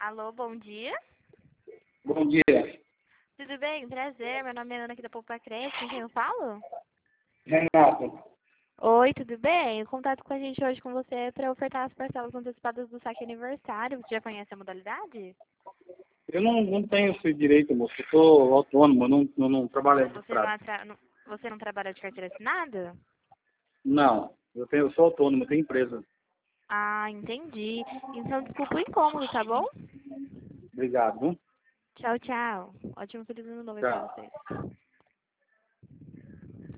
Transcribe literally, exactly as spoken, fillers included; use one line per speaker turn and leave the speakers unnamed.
Alô, bom dia.
Bom dia,
Tudo bem? Prazer. Meu nome é Ana aqui da Poupa Cresce. Com quem eu falo?
Renato.
Oi, tudo bem? O contato com a gente hoje com você é para ofertar as parcelas antecipadas do saque aniversário. Você já conhece a modalidade?
Eu não, não tenho esse direito, moço. Eu sou autônomo, eu não, eu não trabalho
Você não,
registrado.
atra... não- você não trabalha de carteira assinada?
Não, eu, tenho, eu sou autônomo, eu tenho empresa.
Ah, entendi. Então, desculpa o incômodo, tá bom?
Obrigado, viu?
Tchau, tchau. Ótimo feliz ano novo aí pra
Tchau.
vocês.